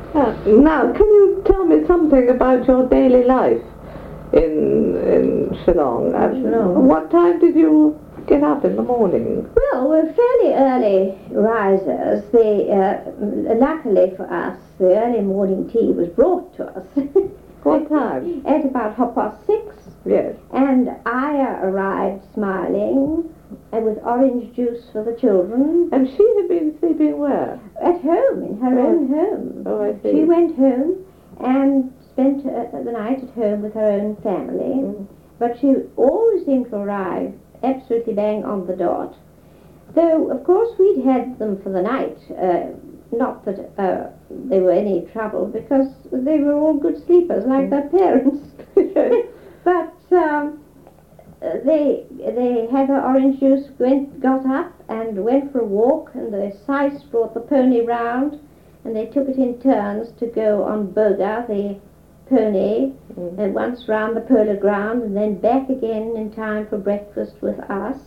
Now, can you tell me something about your daily life in Shillong? What time did you get up in the morning? Well, we're fairly early risers. Luckily for us, the early morning tea was brought to us. What time? At about 6:30. Yes. And Aya arrived smiling and with orange juice for the children. And she had been sleeping where? At home, in her own home. Oh, I see. She went home and spent the night at home with her own family. But she always seemed to arrive absolutely bang on the dot. Though, of course, we'd had them for the night. Not that they were any trouble, because they were all good sleepers, like their parents. But they had their orange juice, got up and went for a walk, and the Sais brought the pony round, and they took it in turns to go on Boga, the pony, and once round the polo ground, and then back again in time for breakfast with us.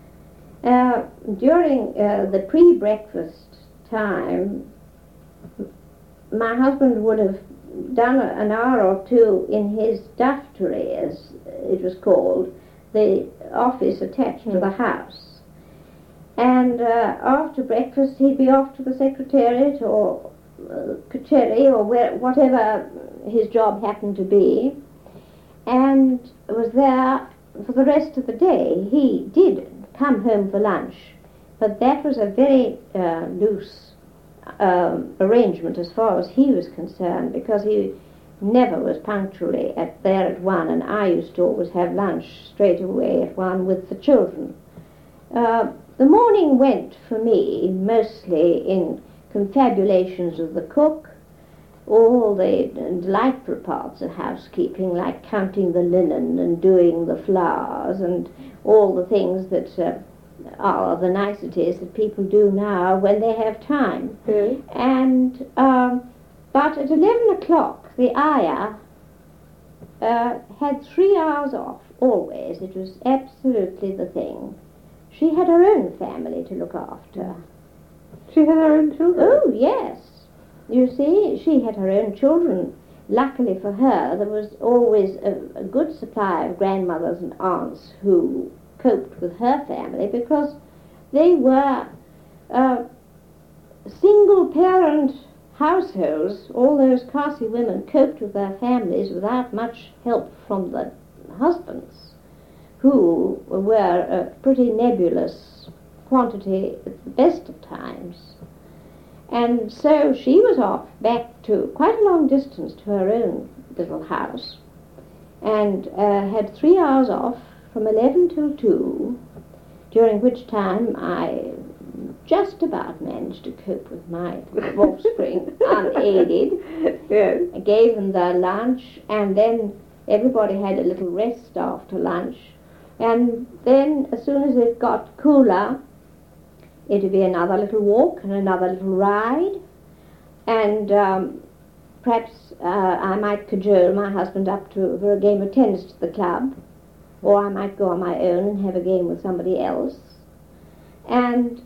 During the pre-breakfast time, my husband would have done an hour or two in his daftery, as it was called, the office attached to the house. And after breakfast he'd be off to the secretariat or kacheri or whatever his job happened to be, and was there for the rest of the day. He did come home for lunch, but that was a very loose arrangement as far as he was concerned, because he never was punctually there at 1, and I used to always have lunch straight away at 1 with the children. The morning went for me mostly in confabulations of the cook, all the delightful parts of housekeeping, like counting the linen and doing the flowers and all the things that are the niceties that people do now when they have time. And but at 11 o'clock the Ayah had 3 hours off, always. It was absolutely the thing. She had her own family to look after. She had her own children? Oh, yes. You see, she had her own children. Luckily for her, there was always a good supply of grandmothers and aunts who coped with her family, because they were single-parent households. All those Khasi women coped with their families without much help from the husbands, who were a pretty nebulous quantity at the best of times. And so she was off back to quite a long distance to her own little house, and had 3 hours off from 11 till 2, during which time I just about managed to cope with my offspring unaided. Yes. I gave them their lunch, and then everybody had a little rest after lunch, and then as soon as it got cooler, it would be another little walk and another little ride, and perhaps I might cajole my husband up for a game of tennis to the club, or I might go on my own and have a game with somebody else. And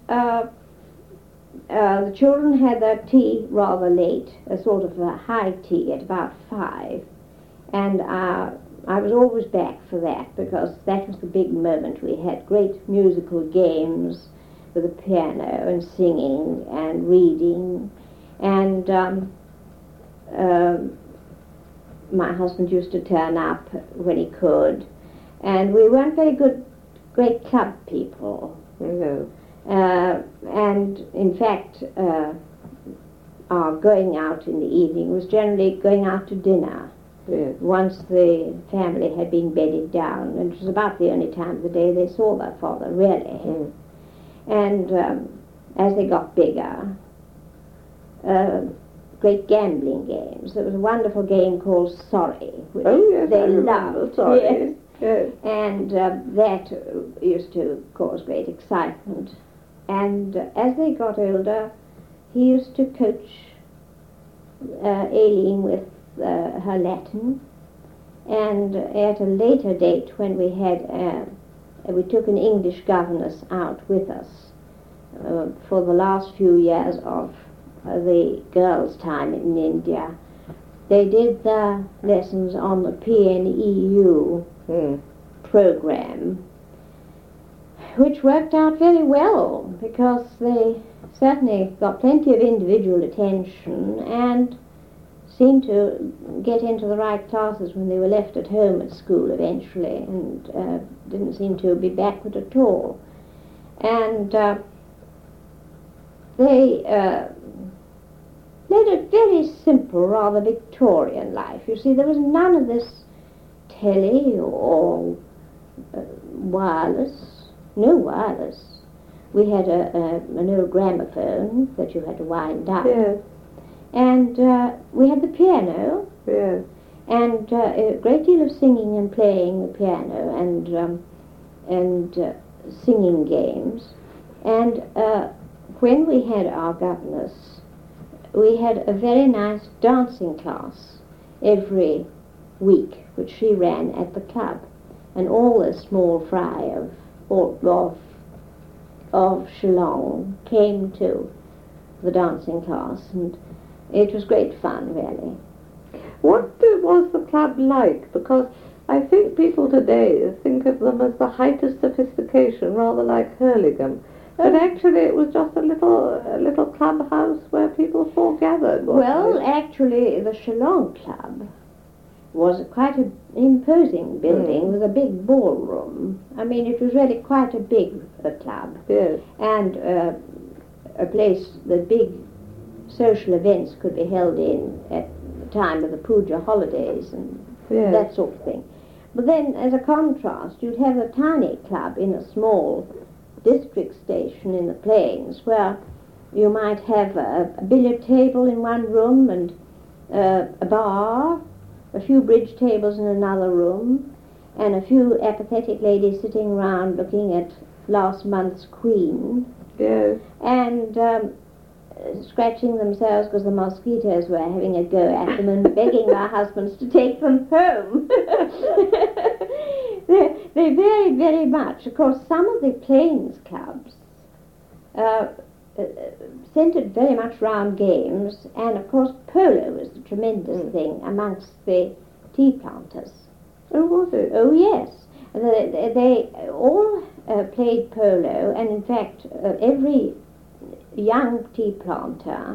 the children had their tea rather late, a sort of a high tea at about 5, and I was always back for that, because that was the big moment. We had great musical games with the piano and singing and reading, and my husband used to turn up when he could, and we weren't very great club people. No. And in fact our going out in the evening was generally going out to dinner. Yes. Once the family had been bedded down, and it was about the only time of the day they saw their father, really. And as they got bigger, great gambling games. There was a wonderful game called Sorry, which they loved. Sorry. Yes. And that used to cause great excitement. And as they got older, he used to coach Aileen with her Latin. And at a later date, when we had we took an English governess out with us for the last few years of the girls' time in India, they did the lessons on the PNEU program, which worked out very well because they certainly got plenty of individual attention and seemed to get into the right classes when they were left at home at school eventually, and didn't seem to be backward at all. And they led a very simple, rather Victorian life. You see, there was none of this telly or wireless, no wireless. We had an old gramophone that you had to wind up. Yes. And we had the piano. Yes. And a great deal of singing and playing the piano and singing games. And when we had our governess, we had a very nice dancing class every week, which she ran at the club. And all the small fry of Shillong came to the dancing class, and it was great fun, really. What was the club like? Because I think people today think of them as the height of sophistication, rather like Hurlingham. But actually it was just a little clubhouse where people foregathered. Well, actually the Shillong Club was quite an imposing building with a big ballroom. I mean, it was really quite a big club. Yes. And a place that big social events could be held in at the time of the Puja holidays and that sort of thing. But then, as a contrast, you'd have a tiny club in a small district station in the plains where you might have a billiard table in one room and a bar, a few bridge tables in another room, and a few apathetic ladies sitting round looking at last month's Queen. Yes. And scratching themselves because the mosquitoes were having a go at them and begging their husbands to take them home. They very, very much. Of course, some of the plains clubs centred very much round games, and of course polo was a tremendous thing amongst the tea planters. Oh, was it? Oh, yes. They all played polo, and in fact every young tea planter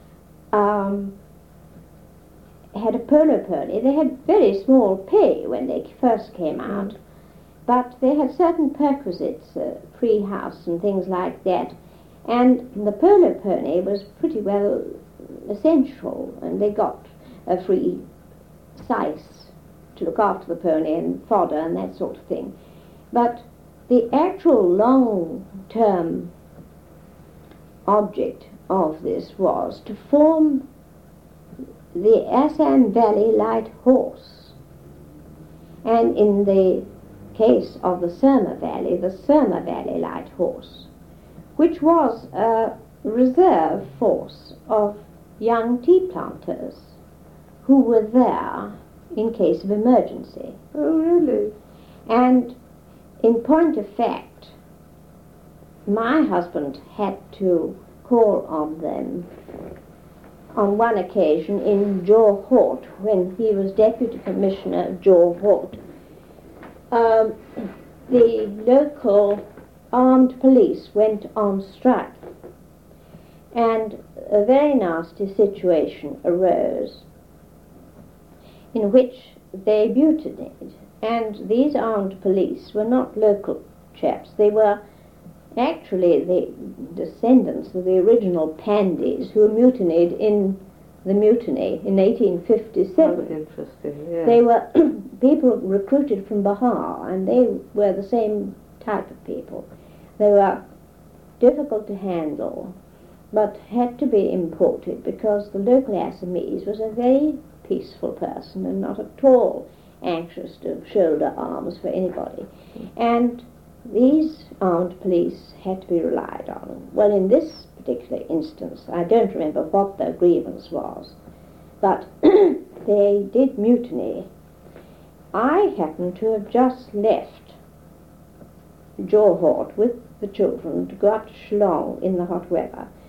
had a polo pony. They had very small pay when they first came out, but they had certain perquisites, free house and things like that, and the polo pony was pretty well essential, and they got a free syce to look after the pony and fodder and that sort of thing. But the actual long-term object of this was to form the Assam Valley Light Horse, and in the case of the Surma Valley, the Surma Valley Light Horse, which was a reserve force of young tea planters who were there in case of emergency. Oh, really? And in point of fact, my husband had to call on them on one occasion in Johor when he was Deputy Commissioner of Johor. The local armed police went on strike, and a very nasty situation arose in which they mutinied. And these armed police were not local chaps. They were actually the descendants of the original Pandys who mutinied in the mutiny in 1857. That was interesting, yeah. They were people recruited from Bihar, and they were the same type of people. They were difficult to handle, but had to be imported because the local Assamese was a very peaceful person and not at all anxious to shoulder arms for anybody. And these armed police had to be relied on. Well, in this particular instance, I don't remember what their grievance was, but they did mutiny. I happened to have just left Johor with the children to go up to Shillong in the hot weather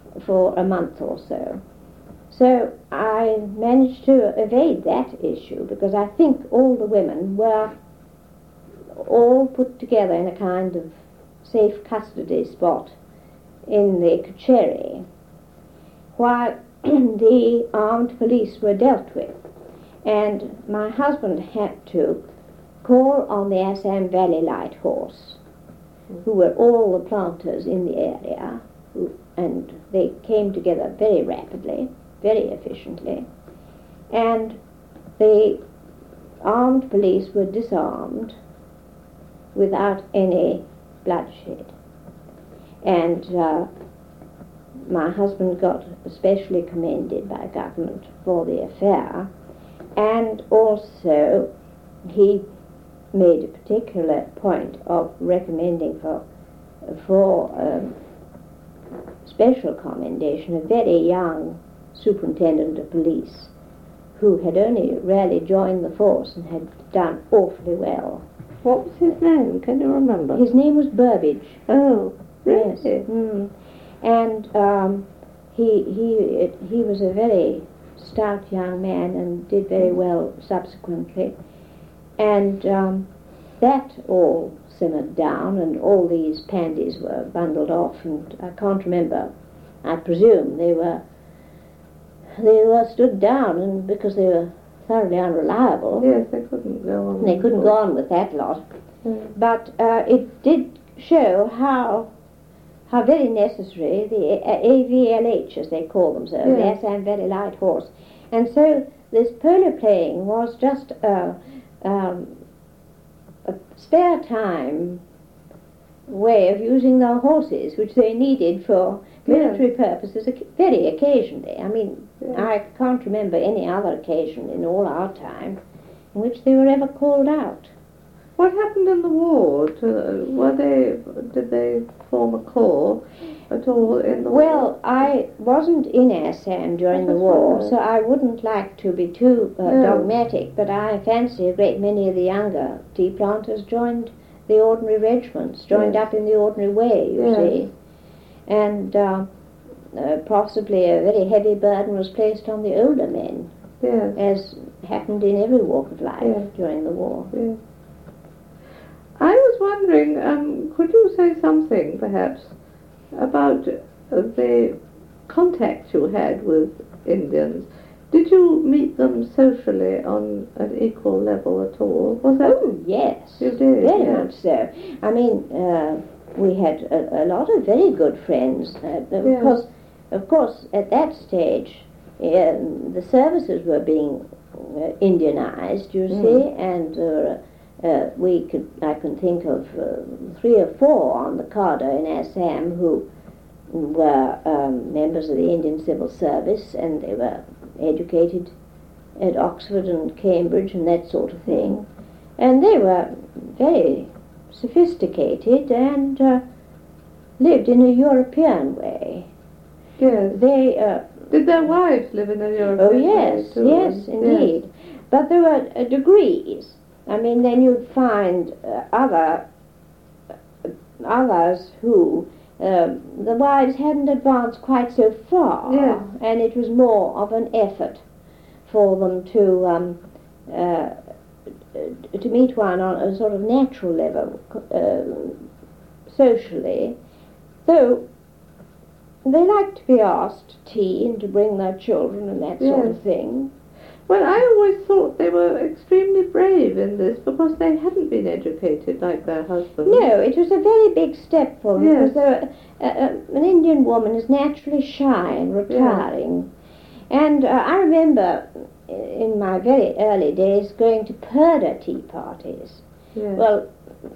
for a month or so. So I managed to evade that issue because I think all the women were all put together in a kind of safe custody spot in the Kacheri, while the armed police were dealt with. And my husband had to call on the Assam Valley Light Horse, who were all the planters in the area, and they came together very rapidly, very efficiently, and the armed police were disarmed without any bloodshed. And my husband got especially commended by government for the affair, and also he made a particular point of recommending for special commendation a very young superintendent of police who had only really joined the force and had done awfully well. What was his name? Can you remember? His name was Burbage. Oh, really? Yes. And he was a very stout young man and did very well subsequently. And that all simmered down, and all these pandies were bundled off, and I can't remember. I presume they were stood down, and because they were thoroughly unreliable. Yes, they couldn't go on. They couldn't go on with that lot. But it did show how very necessary the AVLH, as they call themselves, the Assam Valley Light Horse. And so this polo playing was just a spare time way of using their horses, which they needed for military purposes very occasionally. I mean, I can't remember any other occasion in all our time in which they were ever called out. What happened in the war? Did they form a corps at all in the war? Well, I wasn't in Assam during the war, so I wouldn't like to be too dogmatic, but I fancy a great many of the younger tea planters joined the ordinary regiments, joined up in the ordinary way, you see. And possibly a very heavy burden was placed on the older men, as happened in every walk of life during the war. I was wondering, could you say something, perhaps, about the contact you had with Indians? Did you meet them socially on an equal level at all? Was that? Oh, yes. You did? Very much so. I mean, we had a lot of very good friends, because, of course, at that stage, the services were being Indianized, you see, and I can think of 3 or 4 on the cadre in Assam who were members of the Indian Civil Service, and they were educated at Oxford and Cambridge and that sort of thing. And they were very sophisticated and lived in a European way. Yes. They did their wives live in a European way? Oh, yes, too? Yes, indeed. Yes. But there were degrees. I mean, then you'd find others who the wives hadn't advanced quite so far, and it was more of an effort for them to meet one on a sort of natural level, socially, though they liked to be asked to tea and to bring their children and that sort of thing. Well, I always thought they were extremely brave in this because they hadn't been educated like their husbands. No, it was a very big step for them because an Indian woman is naturally shy and retiring. And I remember in my very early days going to Purdah tea parties. Well,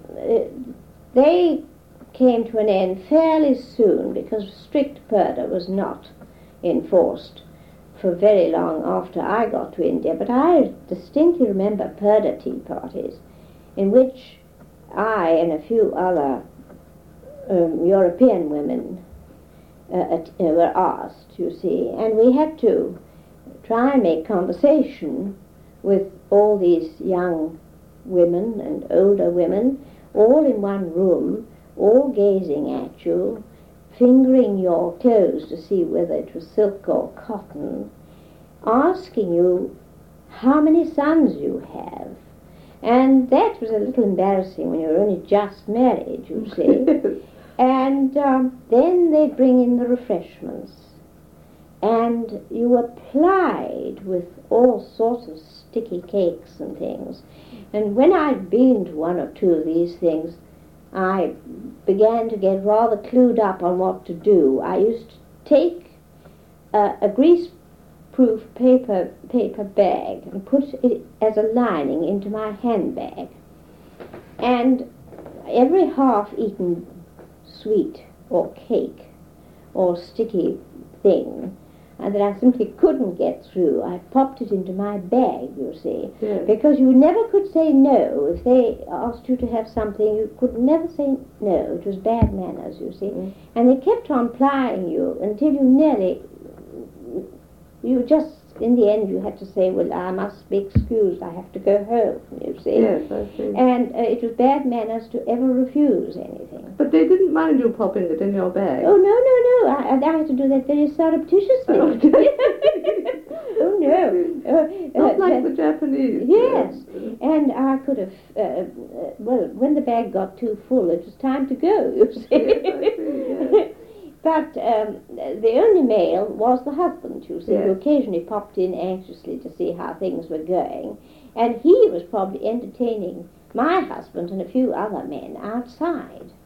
they came to an end fairly soon because strict Purdah was not enforced for very long after I got to India, but I distinctly remember Purdah tea parties in which I and a few other European women were asked, you see, and we had to try and make conversation with all these young women and older women, all in one room, all gazing at you, fingering your clothes to see whether it was silk or cotton, asking you how many sons you have. And that was a little embarrassing when you were only just married, you see. And then they'd bring in the refreshments. And you were plied with all sorts of sticky cakes and things. And when I'd been to one or two of these things, I began to get rather clued up on what to do. I used to take a grease-proof paper bag and put it as a lining into my handbag. And every half-eaten sweet or cake or sticky thing that I simply couldn't get through, I popped it into my bag, you see, Yes. because you never could say no. If they asked you to have something, you could never say no. It was bad manners, you see. Mm. And they kept on plying you until you just, in the end, you had to say, well, I must be excused, I have to go home, you see. Yes, I see. And it was bad manners to ever refuse anything. But they didn't mind you popping it in your bag. Oh, no. I had to do that very surreptitiously. Oh, no. Not like the Japanese. Yes. And I could have, well, when the bag got too full, it was time to go, you see. Yes, I see, yes. But the only male was the husband, you see, Yes. who occasionally popped in anxiously to see how things were going. And he was probably entertaining my husband and a few other men outside.